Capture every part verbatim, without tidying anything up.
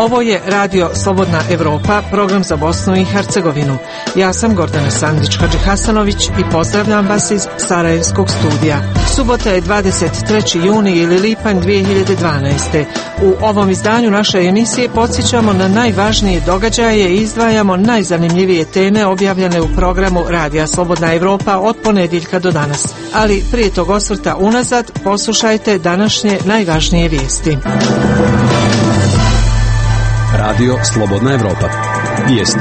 Ovo je Radio Slobodna Evropa, program za Bosnu i Hercegovinu. Ja sam Gordana Sandić-Hadžihasanović i pozdravljam vas iz Sarajevskog studija. Subota je dvadeset treći juni ili lipanj dvije hiljade dvanaeste. U ovom izdanju naše emisije podsjećamo na najvažnije događaje i izdvajamo najzanimljivije teme objavljene u programu Radija Slobodna Evropa od ponedjeljka do danas. Ali prije tog osvrta unazad poslušajte današnje najvažnije vijesti. Radio Slobodna Evropa. Vijesti.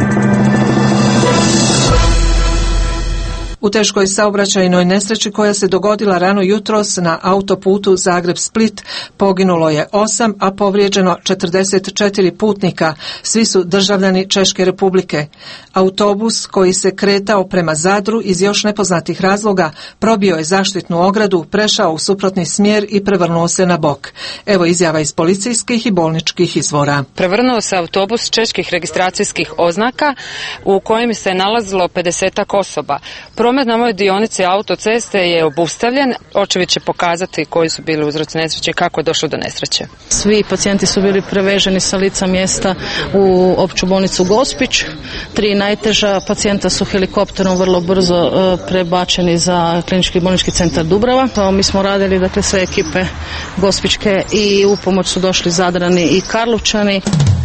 U teškoj saobraćajnoj nesreći koja se dogodila rano jutros na autoputu Zagreb-Split poginulo je osam, a povrijeđeno četrdeset četiri putnika. Svi su državljani Češke Republike. Autobus koji se kretao prema Zadru iz još nepoznatih razloga probio je zaštitnu ogradu, prešao u suprotni smjer i prevrnuo se na bok. Evo izjava iz policijskih i bolničkih izvora. Prevrnuo se autobus čeških registracijskih oznaka u kojem se nalazilo pedesetak osoba. Promet na ovoj dionici autoceste je obustavljen. Očevid će pokazati koji su bili uzroci nesreće i kako je došlo do nesreće. Svi pacijenti su bili preveženi sa lica mjesta u opću bolnicu Gospić. Tri najteža pacijenta su helikopterom vrlo brzo uh, prebačeni za klinički bolnički centar Dubrava. To mi smo radili, dakle, sve ekipe gospićke i u pomoć su došli Zadrani i Karlovčani.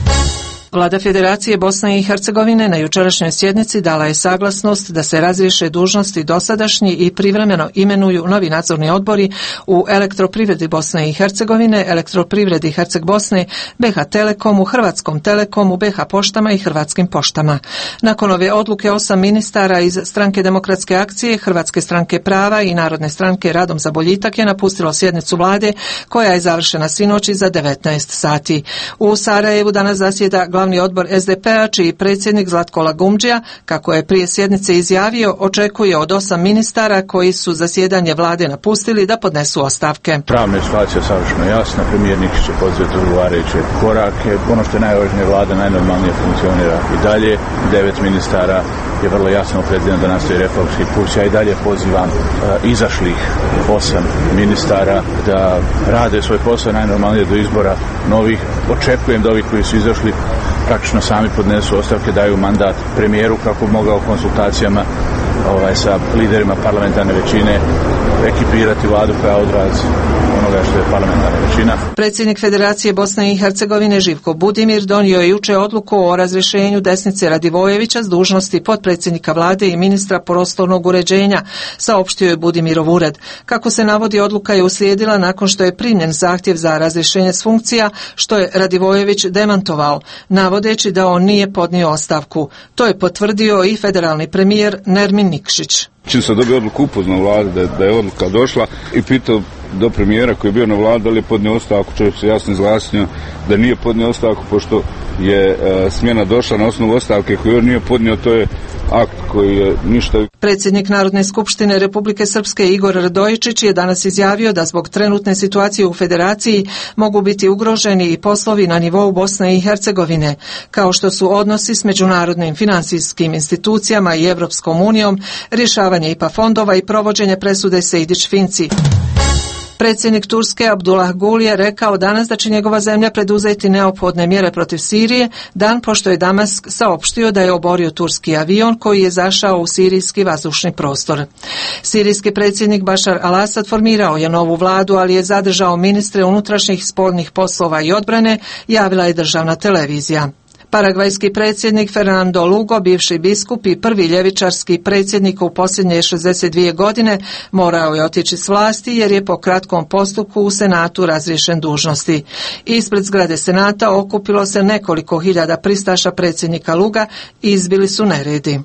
Vlada Federacije Bosne i Hercegovine na jučerašnjoj sjednici dala je saglasnost da se razriješe dužnosti dosadašnji i privremeno imenuju novi nadzorni odbori u Elektroprivredi Bosne i Hercegovine, Elektroprivredi Herceg Bosne, B H Telekomu, Hrvatskom Telekomu, B H Poštama i Hrvatskim poštama. Nakon ove odluke osam ministara iz Stranke demokratske akcije, Hrvatske stranke prava i Narodne stranke Radom za boljitak je napustilo sjednicu vlade koja je završena sinoć za devetnaest sati. U Sarajevu danas zasjeda glavni odbor S D P-a, čiji predsjednik Zlatko Lagumdžija, kako je prije sjednice izjavio, očekuje od osam ministara koji su zasjedanje vlade napustili da podnesu ostavke. Pravna situacija je savršeno jasna, premijer Nikić će poduzeti odgovarajuće korake. Ono što je najvažnije, vlada najnormalnije funkcionira i dalje. Devet ministara je vrlo jasno opredeljeno da nastavi reformski put. Ja i dalje pozivam uh, izašlih osam ministara da rade svoj posao najnormalnije do izbora novih. Očekujem da ovi koji su izašli praktično sami podnesu ostavke, daju mandat premijeru kako bi mogao konsultacijama ovaj, sa liderima parlamentarne većine ekipirati vladu koja odraz onoga što je parlamentarna većina. Predsjednik Federacije Bosne i Hercegovine Živko Budimir donio je juče odluku o razrješenju Desnice Radivojevića s dužnosti potpredsjednika vlade i ministra prostornog uređenja, saopštio je Budimirov ured. Kako se navodi, odluka je uslijedila nakon što je primljen zahtjev za razrješenje s funkcija, što je Radivojević demantovao, navodeći da on nije podnio ostavku. To je potvrdio i federalni premijer Nermin Nikšić. Čim sam dobio odluku, upoznao vladu da, da je odluka došla i pitao do premijera koji je bio na vladi da li je podnio ostavku. Čovjek se jasno izglasnio da nije podnio ostavku pošto je e, smjena došla na osnovu ostavke koju on nije podnio. To je akt koji je ništa. Predsjednik Narodne skupštine Republike Srpske Igor Radojičić je danas izjavio da zbog trenutne situacije u Federaciji mogu biti ugroženi i poslovi na nivou Bosne i Hercegovine, kao što su odnosi s međunarodnim finansijskim institucijama i Evropskom unijom, rješavanje I P A fondova i provođenje presude Sejdić-Finci. Predsjednik Turske Abdullah Gul je rekao danas da će njegova zemlja preduzeti neophodne mjere protiv Sirije, dan pošto je Damask saopštio da je oborio turski avion koji je zašao u sirijski vazdušni prostor. Sirijski predsjednik Bašar al-Asad formirao je novu vladu, ali je zadržao ministre unutrašnjih spoljnih poslova i odbrane, javila je državna televizija. Paragvajski predsjednik Fernando Lugo, bivši biskup i prvi ljevičarski predsjednik u posljednje šezdeset dvije godine, morao je otići s vlasti jer je po kratkom postupku u Senatu razriješen dužnosti. Ispred zgrade Senata okupilo se nekoliko hiljada pristaša predsjednika Luga i izbili su neredi.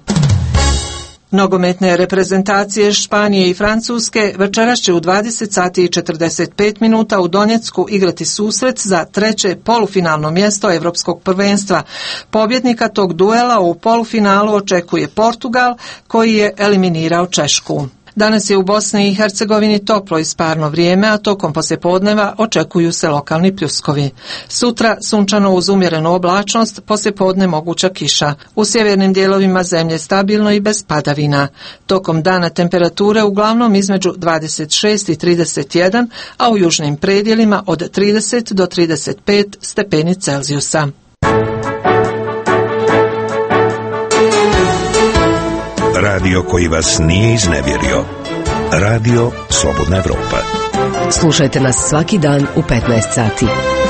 Nogometne reprezentacije Španije i Francuske večeras će u dvadeset sati i četrdeset pet minuta u Donjecku igrati susret za treće polufinalno mjesto Europskog prvenstva. Pobjednika tog duela u polufinalu očekuje Portugal, koji je eliminirao Češku. Danas je u Bosni i Hercegovini toplo i sparno vrijeme, a tokom poslijepodneva očekuju se lokalni pljuskovi. Sutra sunčano uz umjerenu oblačnost, poslijepodne moguća kiša. U sjevernim dijelovima zemlje stabilno i bez padavina. Tokom dana temperature uglavnom između dvadeset šest i trideset jedan, a u južnim predjelima od trideset do trideset pet stepeni Celzijusa. radio koji vas nije iznevjerio. Radio Slobodna Evropa. Slušajte nas svaki dan u petnaest sati.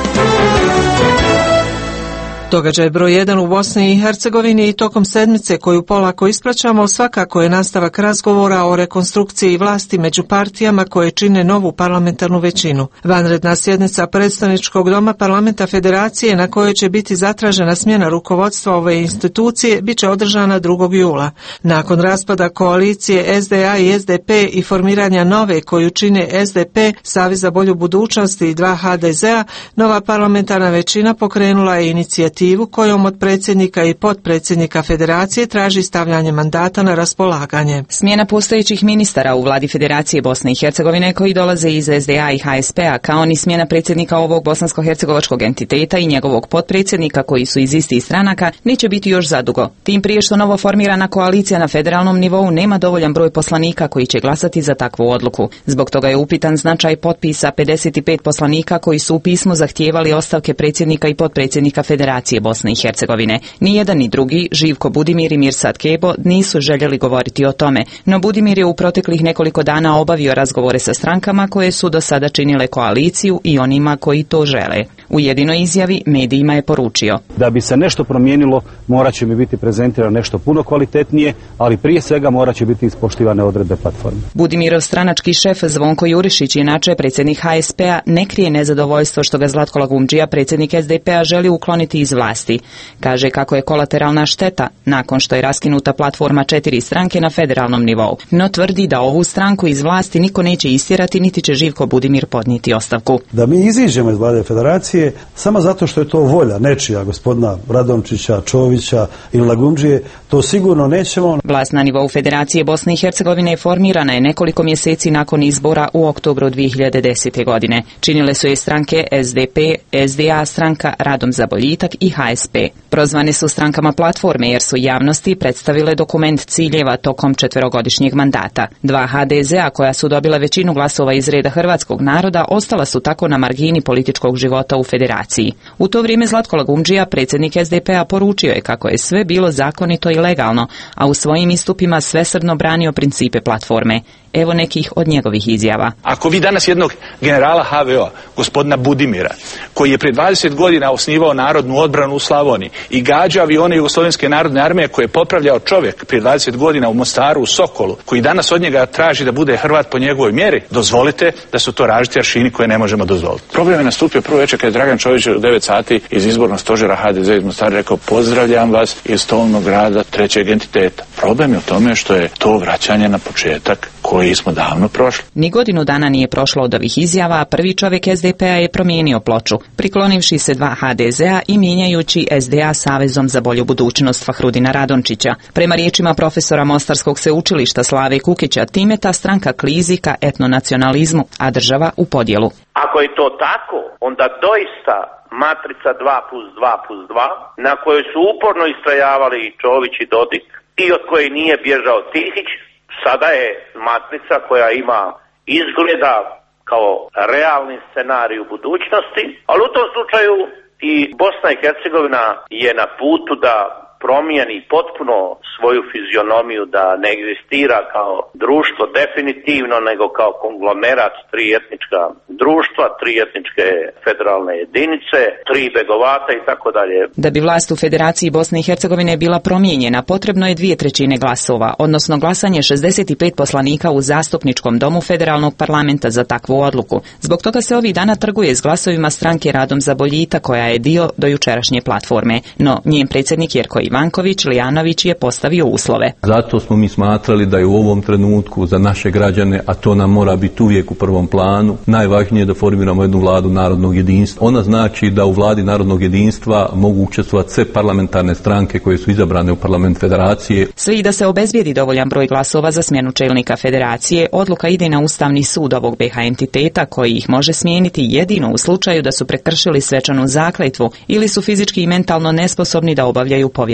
Događaj broj jedan u Bosni i Hercegovini i tokom sedmice koju polako ispraćamo svakako je nastavak razgovora o rekonstrukciji vlasti među partijama koje čine novu parlamentarnu većinu. Vanredna sjednica predstavničkog doma parlamenta Federacije na kojoj će biti zatražena smjena rukovodstva ove institucije bit će održana drugog jula. Nakon raspada koalicije S D A i S D P i formiranja nove koju čine S D P, Savez za bolju budućnost i dva H D Z A, nova parlamentarna većina pokrenula je inicijativu kojom od predsjednika i potpredsjednika Federacije traži stavljanje mandata na raspolaganje. Smjena postojećih ministara u vladi Federacije Bosne i Hercegovine koji dolaze iz S D A i H S P-a, kao ni smjena predsjednika ovog bosansko-hercegovačkog entiteta i njegovog potpredsjednika koji su iz istih stranaka, neće biti još zadugo. Tim prije što novo formirana koalicija na federalnom nivou nema dovoljan broj poslanika koji će glasati za takvu odluku. Zbog toga je upitan značaj potpisa pedeset pet poslanika koji su u pismu zahtijevali ostavke predsjednika i potpredsjednika Federacije Bosne i Hercegovine. Ni jedan ni drugi, Živko Budimir i Mirsad Kebo, nisu željeli govoriti o tome, no Budimir je u proteklih nekoliko dana obavio razgovore sa strankama koje su do sada činile koaliciju i onima koji to žele. U jedinoj izjavi medijima je poručio: da bi se nešto promijenilo, morat će mi biti prezentirano nešto puno kvalitetnije, ali prije svega morat će biti ispoštivane odredbe platforme. Budimirov stranački šef Zvonko Jurišić, inače predsjednik H S P-a, ne krije nezadovoljstvo što ga Zlatko Lagumdžija, predsjednik S D P-a, želi ukloniti iz vlasti. Kaže kako je kolateralna šteta nakon što je raskinuta platforma četiri stranke na federalnom nivou, no tvrdi da ovu stranku iz vlasti niko neće istjerati niti će Živko Budimir podnijeti ostavku. Da mi iziđemo iz vlade Federacije samo zato što je to volja nečija, gospodina Radomčića, Čovića ili Lagumdžije, to sigurno nećemo. Vlast na nivou Federacije Bosne i Hercegovine formirana je nekoliko mjeseci nakon izbora u oktobru dvije hiljade desete. godine. Činile su je stranke S D P, S D A, stranka Radom za boljitak i H S P. Prozvane su strankama platforme jer su javnosti predstavile dokument ciljeva tokom četverogodišnjeg mandata. Dva H D Z A koja su dobila većinu glasova iz reda hrvatskog naroda ostala su tako na margini političkog života u Federaciji. U to vrijeme Zlatko Lagumdžija, predsjednik S D P-a, poručio je kako je sve bilo zakonito i legalno, a u svojim istupima svesrdno branio principe platforme. Evo nekih od njegovih izjava. Ako vi danas jednog generala H V O-a, gospodina Budimira, koji je prije dvadeset godina osnivao narodnu odbranu u Slavoniji i gađao avione Jugoslovenske narodne armije koje je popravljao čovjek prije dvadeset godina u Mostaru, u Sokolu, koji danas od njega traži da bude Hrvat po njegovoj mjeri, dozvolite da su to različiti aršini koje ne možemo dozvoliti. Problem je nastupio prvo večer kad je Dragan Čović u devet sati iz izbornog stožera H D Z iz Mostara rekao: pozdravljam vas iz stolnog grada trećeg entiteta. Problem je u tome što je to vraćanje na početak koji smo davno prošli. Ni godinu dana nije prošlo od ovih izjava, a prvi čovjek S D P-a je promijenio ploču, priklonivši se dva H D Z A i mijenjajući S D A Savezom za bolju budućnost Fahrudina Radončića. Prema riječima profesora Mostarskog sveučilišta Slave Kukića, time ta stranka klizi ka etnonacionalizmu, a država u podjelu. Ako je to tako, onda doista matrica dva plus dva plus dva, na kojoj su uporno istrajavali i Čović i Dodik i od koje nije bježao Tihić, sada je matrica koja ima izgleda kao realni scenarij u budućnosti, ali u tom slučaju i Bosna i Hercegovina je na putu da promijeni potpuno svoju fizionomiju, da ne egzistira kao društvo definitivno, nego kao konglomerat tri etnička društva, tri etničke federalne jedinice, tri begovata i tako dalje. Da bi vlast u Federaciji Bosne i Hercegovine bila promijenjena, potrebno je dvije trećine glasova, odnosno glasanje šezdeset pet poslanika u zastupničkom domu federalnog parlamenta za takvu odluku. Zbog toga se ovih dana trguje s glasovima stranke Radom za boljitak koja je dio do jučerašnje platforme, no njen predsjednik Jerko Ivanković Lijanović je postavio uslove. Zato smo mi smatrali da je u ovom trenutku za naše građane, a to nam mora biti uvijek u prvom planu, najvažnije da formiramo jednu vladu narodnog jedinstva. Ona znači da u vladi narodnog jedinstva mogu učestvovati sve parlamentarne stranke koje su izabrane u parlament Federacije. Sve i da se obezbijedi dovoljan broj glasova za smjenu čelnika Federacije, odluka ide na Ustavni sud ovog B H entiteta koji ih može smijeniti jedino u slučaju da su prekršili svečanu zakletvu ili su fizički i mentalno nesposobni da obavljaju povjerene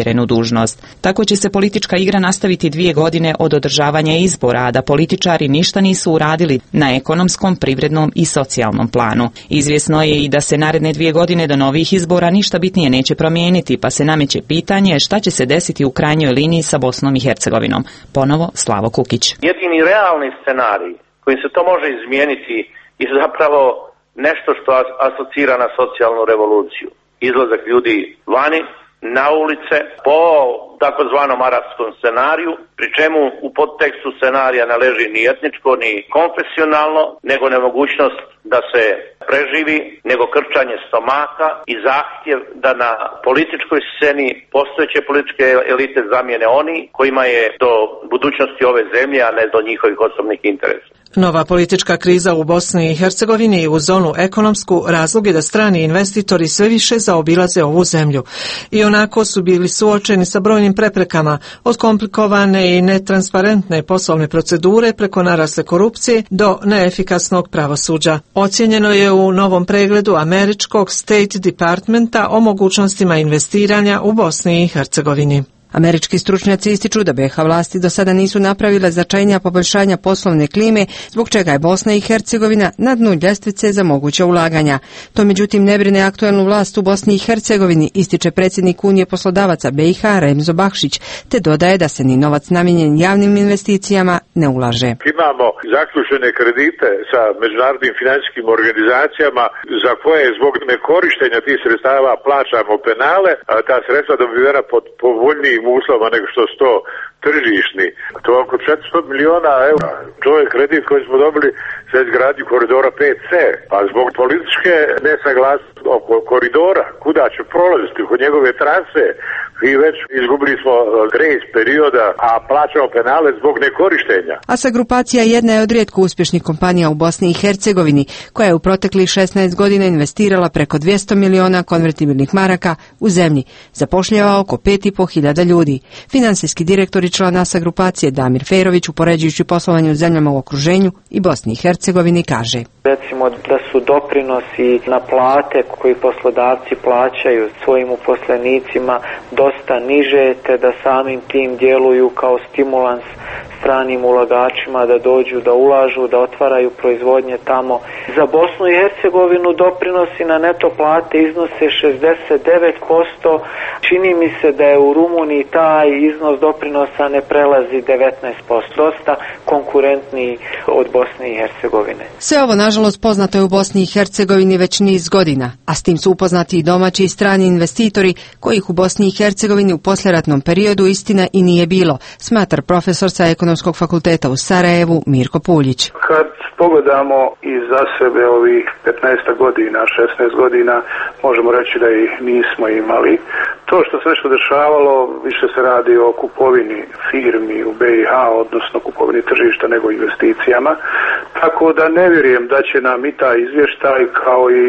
povjerenu dužnost. Tako će se politička igra nastaviti dvije godine od održavanja izbora, a da političari ništa nisu uradili na ekonomskom, privrednom i socijalnom planu. Izvjesno je i da se naredne dvije godine do novih izbora ništa bitnije neće promijeniti, pa se nameće pitanje šta će se desiti u krajnjoj liniji sa Bosnom i Hercegovinom. Ponovo Slavo Kukić. Jedini realni scenarij kojim se to može izmijeniti je zapravo nešto što asocira na socijalnu revoluciju. Izlazak ljudi vani, na ulice, po takozvanom arapskom scenariju, pri čemu u podtekstu scenarija ne leži ni etničko, ni konfesionalno, nego nemogućnost da se preživi, nego krčanje stomaka i zahtjev da na političkoj sceni postojeće političke elite zamijene oni kojima je do budućnosti ove zemlje, a ne do njihovih osobnih interesa. Nova politička kriza u Bosni i Hercegovini i u zonu ekonomsku razlog je da strani investitori sve više zaobilaze ovu zemlju. I onako su bili suočeni sa brojnim preprekama, od komplikovane i netransparentne poslovne procedure preko narasle korupcije do neefikasnog pravosuđa. Ocijenjeno je u novom pregledu američkog State Departmenta o mogućnostima investiranja u Bosni i Hercegovini. Američki stručnjaci ističu da be ha vlasti do sada nisu napravile značajnija poboljšanja poslovne klime, zbog čega je Bosna i Hercegovina na dnu ljestvice za moguća ulaganja. To međutim ne brine aktuelnu vlast u Bosni i Hercegovini, ističe predsjednik Unije poslodavaca be i ha Remzo Bakšić, te dodaje da se ni novac namijenjen javnim investicijama ne ulaže. Imamo zaključene kredite sa međunarodnim financijskim organizacijama za koje zbog nekorištenja tih sredstava plaćamo penale, a ta sredstva dobivena pod povoljnijim uslovima nego što su to tržišni. To je oko četiristo milijuna eura. To je kredit koji smo dobili za izgradnju koridora pet ce. A zbog političke nesaglasnosti oko koridora, kuda će prolaziti, kod njegove trase, i već izgubili smo grejs perioda, a plaćamo penale zbog nekorištenja. ASA grupacija jedna je od rijetko uspješnih kompanija u Bosni i Hercegovini, koja je u proteklih šesnaest godina investirala preko dvjesto miliona konvertibilnih maraka u zemlji, zapošljava oko pet i pol hiljada ljudi. Finansijski direktor i član ASA grupacije Damir Fejrović, upoređujući poslovanje u zemljama u okruženju i Bosni i Hercegovini, kaže: Recimo da su doprinosi na plate koji poslodavci plaćaju svojim uposlenicima dosta niže, te da samim tim djeluju kao stimulans stranim ulagačima da dođu, da ulažu, da otvaraju proizvodnje tamo. Za Bosnu i Hercegovinu doprinosi na neto plate iznose šezdeset devet posto. Čini mi se da je u Rumuniji taj iznos doprinosa ne prelazi devetnaest posto. Dosta konkurentniji od Bosne i Hercegovine. Sve ovo, nažalost, poznato je u Bosni i Hercegovini već niz godina, a s tim su upoznati i domaći i strani investitori, kojih u Bosni i Hercegovini u poslijeratnom periodu istina i nije bilo, smatra profesor sa Ekonomskog fakulteta u Sarajevu Mirko Puljić. Kad pogledamo iza sebe ovih petnaest godina, šesnaest godina, možemo reći da ih nismo imali. To što se nešto dešavalo, više se radi o kupovini firmi u be i ha, odnosno kupovini tržišta nego investicijama. Tako da ne vjerujem da će nam i taj izvještaj kao i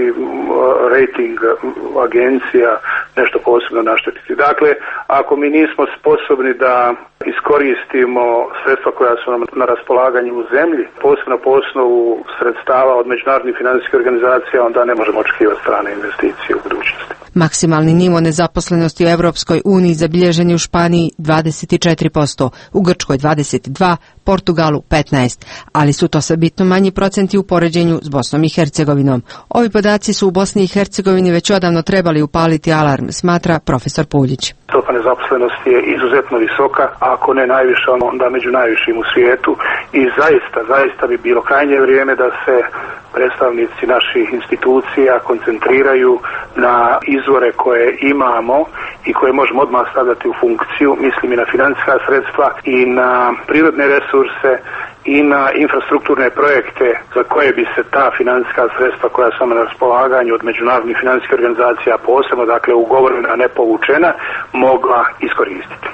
rating agencija nešto posebno naštetiti. Dakle, ako mi nismo sposobni da iskoristimo sredstva koja su nam na raspolaganju u zemlji, posebno po osnovu sredstava od međunarodnih financijskih organizacija, onda ne možemo očekivati strane investicije u budućnosti. Maksimalni nivo nezaposlenosti u Europskoj uniji zabilježen je u Španiji dvadeset četiri posto, u Grčkoj dvadeset dva, Portugalu petnaest, ali su to sve bitno manji procenti u poređenju s Bosnom i Hercegovinom. Ovi podaci su u Bosni i Hercegovini već odavno trebali upaliti alarm, smatra profesor Puljić. Stopa nezaposlenosti je izuzetno visoka, ako ne najviša, onda među najvišim u svijetu, i zaista, zaista bi bilo krajnje vrijeme da se predstavnici naših institucija koncentriraju na izvore koje imamo i koje možemo odmah stavljati u funkciju, mislim i na financijska sredstva i na prirodne resurse i na infrastrukturne projekte za koje bi se ta financijska sredstva koja su na raspolaganju od međunarodnih financijskih organizacija, posebno dakle ugovorena, a ne povučena, mogla iskoristiti.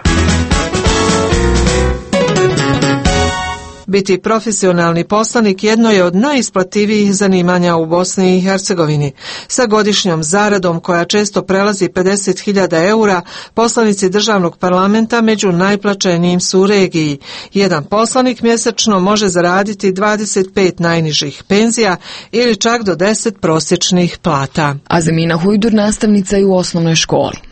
Biti profesionalni poslanik jedno je od najisplativijih zanimanja u Bosni i Hercegovini. Sa godišnjom zaradom koja često prelazi pedeset hiljada eura, poslanici državnog parlamenta među najplaćenijim su u regiji. Jedan poslanik mjesečno može zaraditi dvadeset pet najnižih penzija ili čak do deset prosječnih plata. Azemina Hujdur nastavnica je u osnovnoj školi.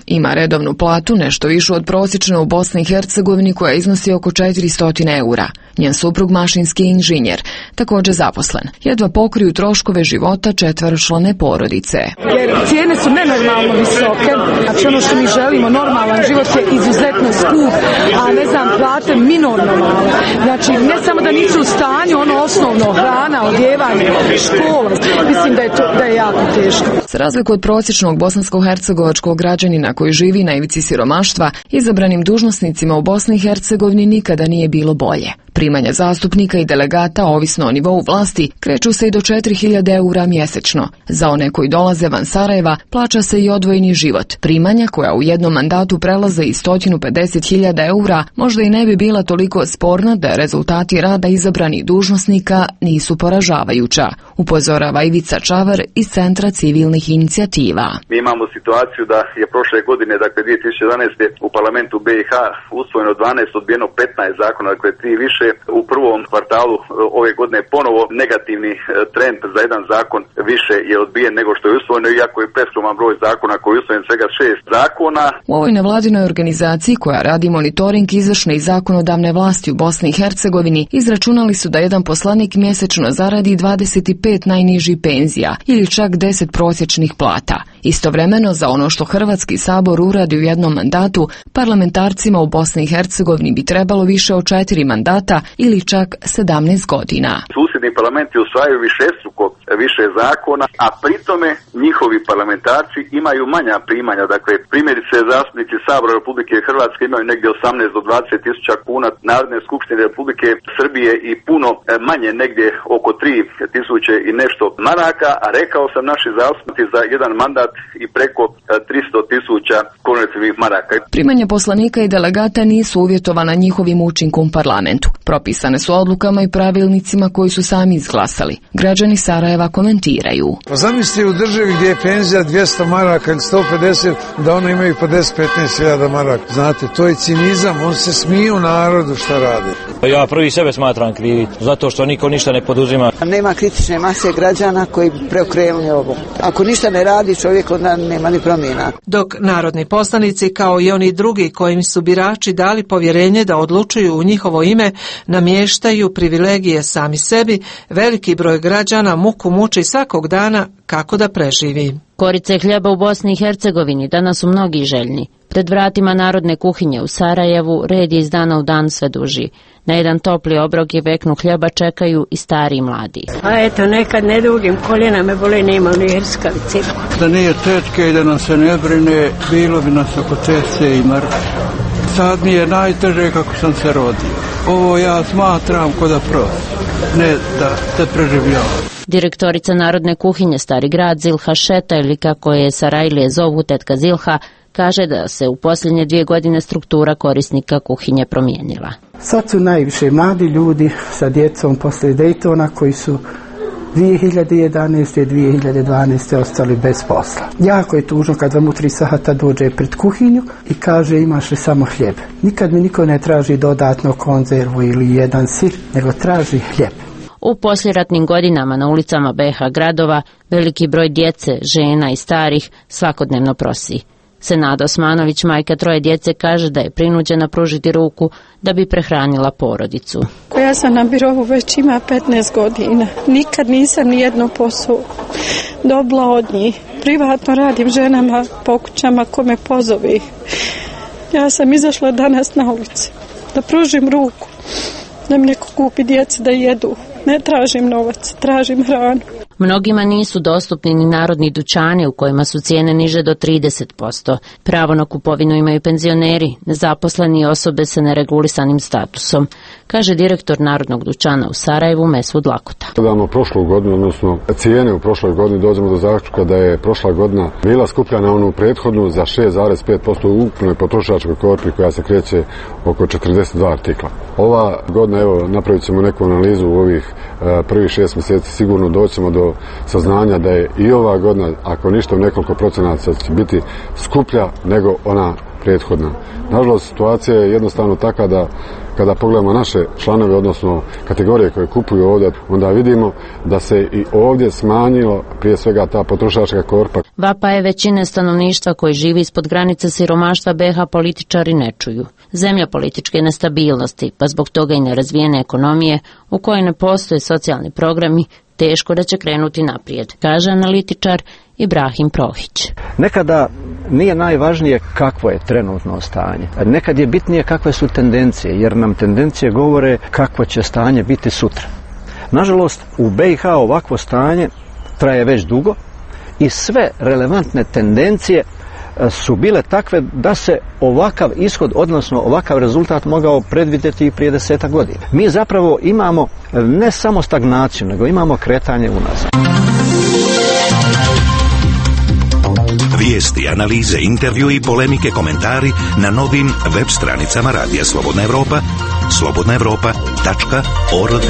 Ima redovnu platu nešto više od prosječne u Bosni i Hercegovini koja iznosi oko četiristo eura. Njen suprug mašinski inženjer, također zaposlen. Jedva pokriju troškove života četveročlane porodice. Jer cijene su nenormalno visoke, znači ono što mi želimo, normalan život je izuzetno skup, a ne znam, plate minorno male. Znači ne samo da nisu u stanju, ono osnovno, hrana, odjevanje, škola, mislim da je to da je jako teško. Za razliku od prosječnog bosansko-hercegovačkog građanina koji živi na ivici siromaštva, izabranim dužnosnicima u Bosni i Hercegovini nikada nije bilo bolje. Primanja zastupnika i delegata, ovisno o nivou vlasti, kreću se i do četiri hiljade eura mjesečno. Za one koji dolaze van Sarajeva plaća se i odvojeni život. Primanja koja u jednom mandatu prelaze i sto pedeset hiljada eura možda i ne bi bila toliko sporna da rezultati rada izabranih dužnosnika nisu poražavajuća, upozorava Ivica Čavar iz Centra civilnih inicijativa. Mi imamo situaciju da je prošle godine, dakle dvije tisuće jedanaeste. u parlamentu B i H usvojeno dvanaest, odbijeno petnaest zakona, dakle tri više. U prvom kvartalu ove godine ponovo negativni trend za jedan zakon više je odbijen nego što je usvojeno, iako je preskroman broj zakona koji je usvojen svega šest zakona. U ovoj nevladinoj organizaciji koja radi monitoring izvršne i zakonodavne vlasti u Bosni i Hercegovini izračunali su da jedan poslanik mjesečno zaradi dvadeset pet najnižih penzija ili čak deset prosječnih plata. Istovremeno za ono što Hrvatski sabor uradi u jednom mandatu, parlamentarcima u Bosni i Hercegovini bi trebalo više od četiri mandata ili čak sedamnaest godina. Susjedni parlamenti usvajaju višestruko više zakona, a pritome njihovi parlamentarci imaju manja primanja. Dakle, primjerice zastupnici Sabora Republike Hrvatske imaju negdje osamnaest do dvadeset tisuća kuna, Narodne skupštine Republike Srbije i puno manje, negdje oko tri tisuće i nešto maraka, a rekao sam naši zastupnici za jedan mandat i preko tristo tisuća konvertibilnih maraka. Primanja poslanika i delegata nisu uvjetovana njihovim učinkom u parlamentu. Propisane su odlukama i pravilnicima koji su sami izglasali. Građani Sarajeva komentiraju. Pa zamisli u državi gdje je penzija dvjesto maraka ili sto pedeset, da oni imaju po deset do petnaest hiljada maraka. Znate, to je cinizam, on se smiju narodu šta radi. Ja prvi sebe smatram krivi, zato što niko ništa ne poduzima. Nema kritične mase građana koji preokrenuli ovo. Ako ništa ne radi čovjek, onda nema ni promjena. Dok narodni poslanici, kao i oni drugi kojim su birači dali povjerenje da odlučuju u njihovo ime, namještaju privilegije sami sebi, veliki broj građana muku muči svakog dana kako da preživi. Korice hljeba u Bosni i Hercegovini danas su mnogi željni. Pred vratima narodne kuhinje u Sarajevu red je iz dana u dan sve duži. Na jedan topli obrok i veknu hljeba čekaju i stari i mladi. A eto, nekad ne dugim, koljena me bole, nema ni hrskavice. Da nije tečke i da nam se ne brine, bilo bi nas oko ceste i mrtve. Sad mi je najteže kako sam se rodio. Ovo ja smatram ko da prosim, ne da te preživljavam. Direktorica Narodne kuhinje Stari grad Zilha Šeta, ili kako je Sarajlije zovu tetka Zilha, kaže da se u posljednje dvije godine struktura korisnika kuhinje promijenila. Sad su najviše mladi ljudi sa djecom poslije Daytona koji su dvije hiljade jedanaeste i dvije hiljade dvanaeste ostali bez posla. Jako je tužno kad vam u tri sata dođe pred kuhinju i kaže imaš li samo hljeb. Nikad mi niko ne traži dodatno konzervu ili jedan sir, nego traži hljeb. U posljeratnim godinama na ulicama B H gradova veliki broj djece, žena i starih svakodnevno prosi. Senada Osmanović, majka troje djece, kaže da je prinuđena pružiti ruku da bi prehranila porodicu. Ja sam na birovu već ima petnaest godina. Nikad nisam ni jedno posao dobila od njih. Privatno radim ženama po kućama kome pozove ih. Ja sam izašla danas na ulicu da pružim ruku, da mi neko kupi djeci da jedu. Ne tražim novac, tražim hranu. Mnogima nisu dostupni ni narodni dućani u kojima su cijene niže do trideset posto. Pravo na kupovinu imaju penzioneri, nezaposleni i osobe sa neregulisanim statusom, kaže direktor Narodnog dućana u Sarajevu Mesud Lakota. Gledamo prošlu godinu, odnosno cijene u prošloj godini, dođemo do zaključka da je prošla godina bila skuplja na onu prethodnu za šest zarez pet posto u ukupnoj potrošačkoj korpi koja se kreće oko četrdeset dva artikla. Ova godina, evo, napravit ćemo neku analizu u ovih uh, prvih šest mjeseci, sigurno doćemo do saznanja da je i ova godina, ako ništa u nekoliko procenata, će biti skuplja nego ona prethodna. Nažalost, situacija je jednostavno taka da Kada pogledamo naše članove, odnosno kategorije koje kupuju ovdje, onda vidimo da se i ovdje smanjilo prije svega ta potrošačka korpa. Vapaje većine stanovništva koji živi ispod granice siromaštva B H političari ne čuju. Zemlja političke nestabilnosti, pa zbog toga i nerazvijene ekonomije u kojoj ne postoje socijalni programi, teško da će krenuti naprijed, kaže analitičar Ibrahim Prohić. Nekada nije najvažnije kakvo je trenutno stanje. Nekad je bitnije kakve su tendencije, jer nam tendencije govore kakvo će stanje biti sutra. Nažalost, u B i H ovakvo stanje traje već dugo i sve relevantne tendencije su bile takve da se ovakav ishod, odnosno ovakav rezultat mogao predvidjeti i prije desetak godina. Mi zapravo imamo ne samo stagnaciju, nego imamo kretanje unazad. Vijesti, analize, intervju i polemike, komentari na novim web stranicama Radija Slobodna Evropa, slobodna evropa tačka org.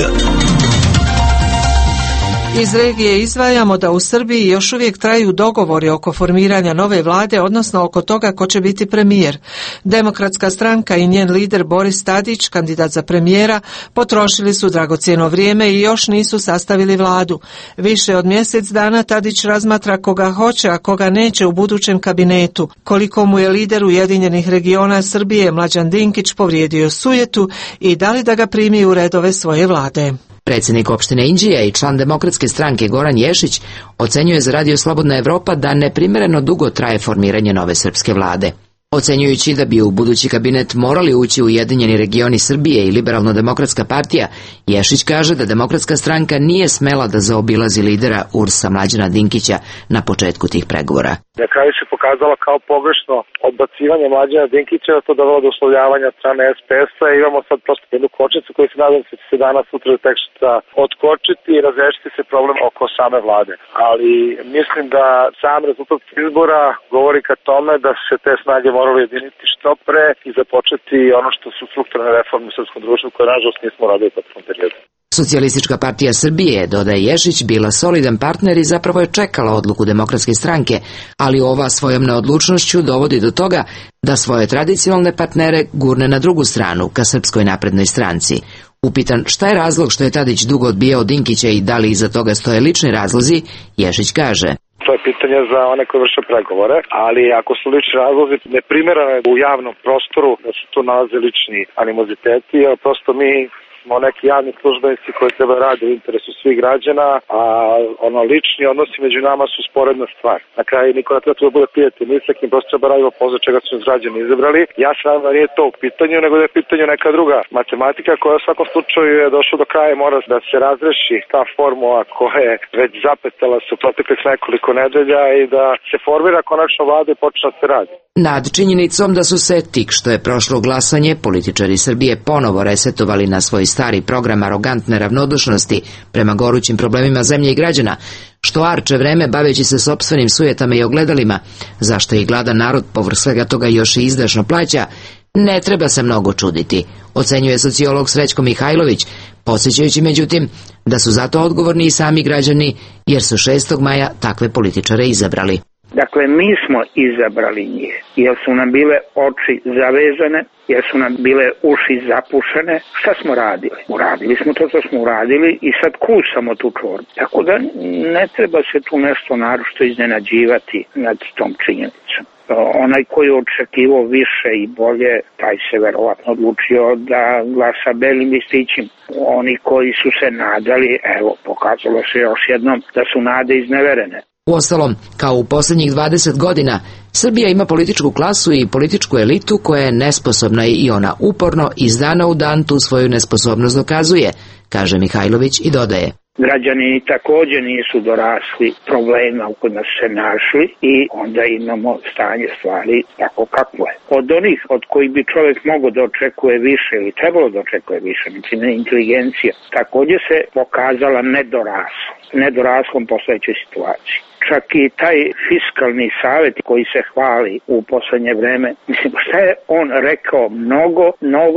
Iz regije izdvajamo da u Srbiji još uvijek traju dogovori oko formiranja nove vlade, odnosno oko toga ko će biti premijer. Demokratska stranka i njen lider Boris Tadić, kandidat za premijera, potrošili su dragocjeno vrijeme i još nisu sastavili vladu. Više od mjesec dana Tadić razmatra koga hoće, a koga neće u budućem kabinetu. Koliko mu je lider Ujedinjenih regiona Srbije Mlađan Dinkić povrijedio sujetu i da li da ga primi u redove svoje vlade. Predsjednik opštine Inđija i član Demokratske stranke Goran Ješić ocenjuje za Radio Slobodna Evropa da neprimjereno dugo traje formiranje nove srpske vlade. Ocenjujući da bi u budući kabinet morali ući Ujedinjeni regioni Srbije i Liberalno-demokratska partija, Ješić kaže da Demokratska stranka nije smela da zaobilazi lidera U R S-a Mlađana Dinkića na početku tih pregovora. Na kraju se pokazalo kao pogrešno odbacivanje Mlađana Dinkića, to dovelo do uslovljavanja od strane S P S-a i imamo sad prosto jednu kočnicu koju se nadam se će se danas sutra teksta otkočiti i razrešiti se problem oko same vlade. Ali mislim da sam rezultat izbora govori ka tome da se te snage morali jediniti što pre i započeti ono što su strukturne reforme u srpskom društvu koje nažalost nismo radili pod tom periodu. Socijalistička partija Srbije, dodaje Ješić, bila solidan partner i zapravo je čekala odluku Demokratske stranke, ali ova svojom neodlučnošću dovodi do toga da svoje tradicionalne partnere gurne na drugu stranu, ka Srpskoj naprednoj stranci. Upitan šta je razlog što je Tadić dugo odbijao Dinkića i da li iza toga stoje lični razlozi, Ješić kaže: To je pitanje za one koji vrše pregovore, ali ako su lični razlozi, neprimjereno je u javnom prostoru da se tu nalaze lični animoziteti, jer prosto mi smo neki javni službenici koji treba radi u interesu svih građana, a ono lični odnosi među nama su sporedna stvar. Na kraju niko ne treba da bude prijatelj, ni sa kim, prosto treba radimo posao čega su nas građani izabrali. Ja se nadam da nije to u pitanju, nego da je pitanju neka druga matematika koja u svakom slučaju je došla do kraja, mora da se razreši ta formula koja je već zapetala se u proteklih nekoliko nedelja i da se formira konačno vlada i počne da se radi. Nad činjenicom da su se, tik što je prošlo glasanje, političari Srbije ponovo resetovali na svoj stari program arogantne ravnodušnosti prema gorućim problemima zemlje i građana, što arče vreme baveći se sopstvenim sujetama i ogledalima, zašto i gladan narod povrh svega toga još i izdašno plaća, ne treba se mnogo čuditi, ocenjuje sociolog Srećko Mihajlović, podsjećajući međutim da su zato odgovorni i sami građani, jer su šestog maja takve političare izabrali. Dakle, mi smo izabrali njih, jer su nam bile oči zavezane, jer su nam bile uši zapušene. Šta smo radili? Uradili smo to što smo uradili i sad kusamo tu čorbu. Tako da ne treba se tu nešto naročito iznenađivati nad tom činjenicom. Onaj koji je očekivao više i bolje, taj se verovatno odlučio da glasa belim listićima. Oni koji su se nadali, evo, pokazalo se još jednom da su nade izneverene. Uostalom, kao u posljednjih dvadeset godina, Srbija ima političku klasu i političku elitu koja je nesposobna i ona uporno iz dana u dan tu svoju nesposobnost dokazuje, kaže Mihajlović i dodaje: Građani također nisu dorasli problema u kojima su se našli i onda imamo stanje stvari tako kakvo je. Od onih od kojih bi čovjek mogao da očekuje više ili trebalo da očekuje više, znači inteligencija, također se pokazala nedorasla, nedoraslom postojećoj situaciji. Čak i taj fiskalni savjet koji se hvali u poslednje vreme, mislim, šta je on rekao mnogo novog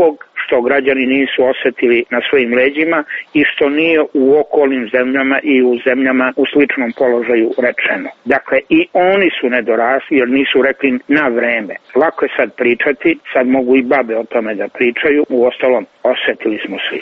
što građani nisu osetili na svojim leđima i što nije u okolnim zemljama i u zemljama u sličnom položaju rečeno. Dakle, i oni su nedorasli jer nisu rekli na vreme. Lako je sad pričati, sad mogu i babe o tome da pričaju, uostalom osetili smo svi.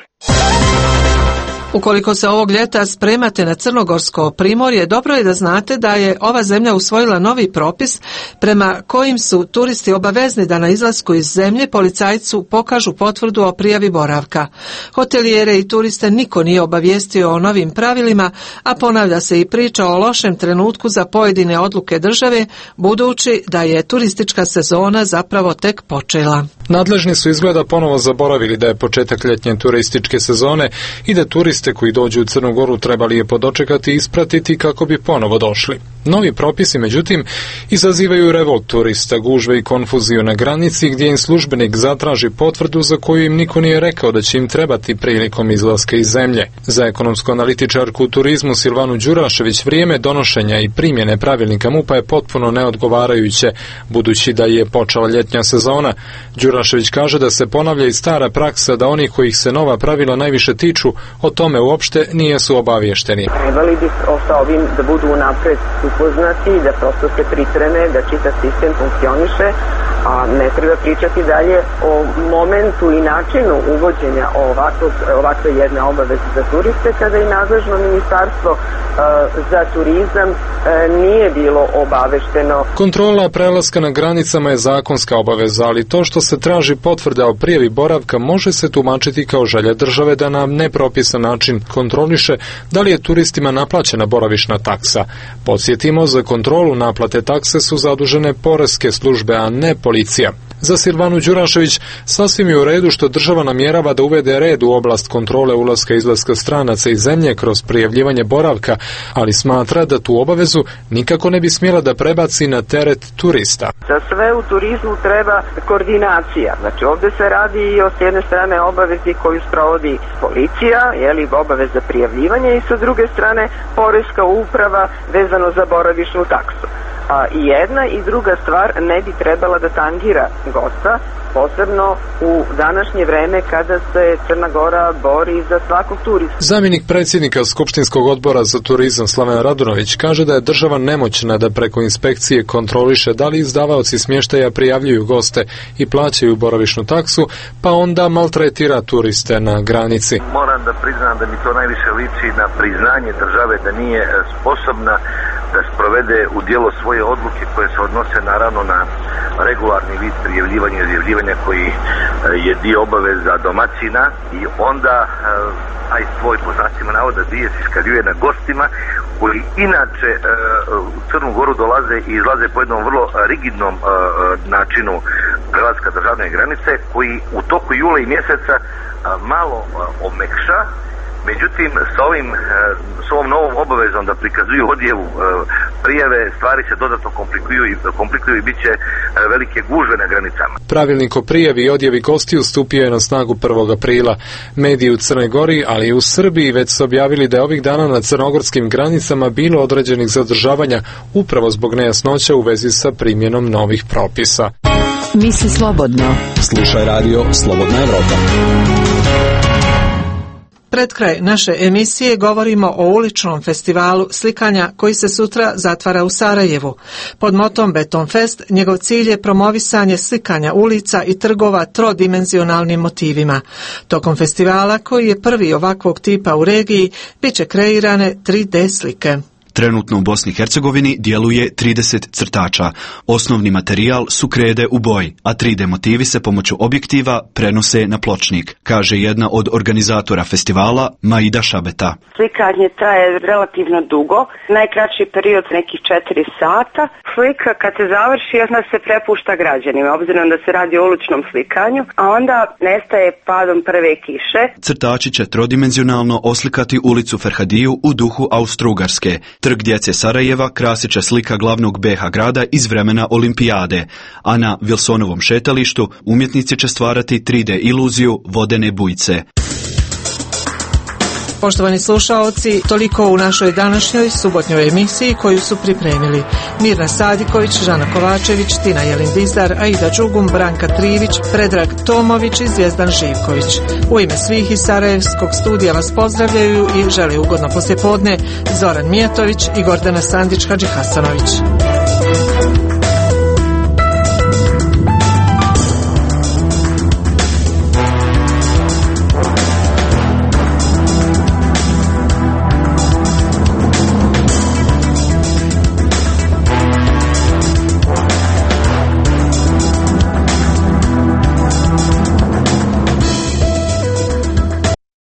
Ukoliko se ovog ljeta spremate na crnogorsko primorje, dobro je da znate da je ova zemlja usvojila novi propis prema kojim su turisti obavezni da na izlasku iz zemlje policajcu pokažu potvrdu o prijavi boravka. Hotelijere i turiste niko nije obavijestio o novim pravilima, a ponavlja se i priča o lošem trenutku za pojedine odluke države, budući da je turistička sezona zapravo tek počela. Nadležni su izgleda ponovo zaboravili da je početak ljetnje turističke sezone i da turiste koji dođu u Crnu Goru trebali je podočekati i ispratiti kako bi ponovo došli. Novi propisi, međutim, izazivaju revolt turista, gužve i konfuziju na granici gdje im službenik zatraži potvrdu za koju im niko nije rekao da će im trebati prilikom izlaska iz zemlje. Za ekonomsku analitičarku u turizmu Silvanu Đurašević vrijeme donošenja i primjene pravilnika MUP-a je potpuno neodgovarajuće, budući da je počela ljetnja sezona. Đurašević kaže da se ponavlja i stara praksa da oni kojih se nova pravila najviše tiču o tome uopšte nijesu obavješteni. Trebali bi sa ovim da budu unapred upoznati, da prosto se pripreme, da čitav sistem funkcioniše, a ne treba pričati dalje o momentu i načinu uvođenja ovakvog, ovakve jedne obaveze za turiste, kada i nadležno ministarstvo uh, za turizam uh, nije bilo obavešteno. Kontrola prelaska na granicama je zakonska obaveza, ali to što se traži potvrda o prijavi boravka može se tumačiti kao želja države da na nepropisan način kontroliše da li je turistima naplaćena boravišna taksa. Podsjetimo, za kontrolu naplate takse su zadužene poreske službe, a ne policija. Za Silvanu Đurašević sasvim je u redu što država namjerava da uvede red u oblast kontrole ulaska i izlaska stranaca iz zemlje kroz prijavljivanje boravka, ali smatra da tu obavezu nikako ne bi smjela da prebaci na teret turista. Za sve u turizmu treba koordinacija. Znači ovdje se radi i o s jedne strane obavezi koju sprovodi policija, jeli obaveza prijavljivanja, i sa druge strane poreska uprava vezano za boravišnu taksu. A i jedna i druga stvar ne bi trebala da tangira gosta, posebno u današnje vreme kada se Crna Gora bori za svakog turista. Zamjenik predsjednika Skupštinskog odbora za turizam Slaven Radunović kaže da je država nemoćna da preko inspekcije kontroliše da li izdavaoci smještaja prijavljuju goste i plaćaju boravišnu taksu, pa onda maltretira turiste na granici. Moram da priznam da mi to najviše liči na priznanje države da nije sposobna da sprovede u djelo svoje odluke koje se odnose naravno na regularni vid prijavljivanja i odjavljivanja koji je dio obaveza domaćina, i onda aj svoj po znacima navoda dio se iskaljuje na gostima koji inače u Crnu Goru dolaze i izlaze po jednom vrlo rigidnom načinu prelaska državne granice, koji u toku jula i mjeseca malo omekša. Međutim, s ovim, s ovom novom obavezom da prikazuju odjevu prijave, stvari se dodatno komplikuju i, komplikuju i bit će velike gužve na granicama. Pravilnik o prijavi i odjevi gostiju stupio je na snagu prvog aprila. Mediji u Crnoj Gori, ali i u Srbiji već su objavili da je ovih dana na crnogorskim granicama bilo određenih zadržavanja upravo zbog nejasnoća u vezi sa primjenom novih propisa. Misli slobodno. Slušaj radio Slobodna Evropa. Pred kraj naše emisije govorimo o uličnom festivalu slikanja koji se sutra zatvara u Sarajevu. Pod motom Beton Fest njegov cilj je promovisanje slikanja ulica i trgova trodimenzionalnim motivima. Tokom festivala, koji je prvi ovakvog tipa u regiji, bit će kreirane tri D slike. Trenutno u Bosni i Hercegovini djeluje trideset crtača. Osnovni materijal su krede u boji, a tri D motivi se pomoću objektiva prenose na pločnik, kaže jedna od organizatora festivala, Maida Šabeta. Slikanje traje relativno dugo, najkraći period nekih četiri sata. Slika kad se završi onda se prepušta građanima, obzirom da se radi o uličnom slikanju, a onda nestaje padom prve kiše. Crtači će trodimenzionalno oslikati ulicu Ferhadiju u duhu Austro-Ugarske. Trg djece Sarajeva krasit će slika glavnog B iH grada iz vremena Olimpijade, a na Wilsonovom šetalištu umjetnici će stvarati tri D iluziju vodene bujice. Poštovani slušaoci, toliko u našoj današnjoj subotnjoj emisiji koju su pripremili Mirna Sadiković, Žana Kovačević, Tina Jelindizar, Aida Đugum, Branka Trivić, Predrag Tomović i Zvjezdan Živković. U ime svih iz Sarajevskog studija vas pozdravljaju i žele ugodno poslijepodne Zoran Mijatović i Gordana Sandić Hadžihasanović.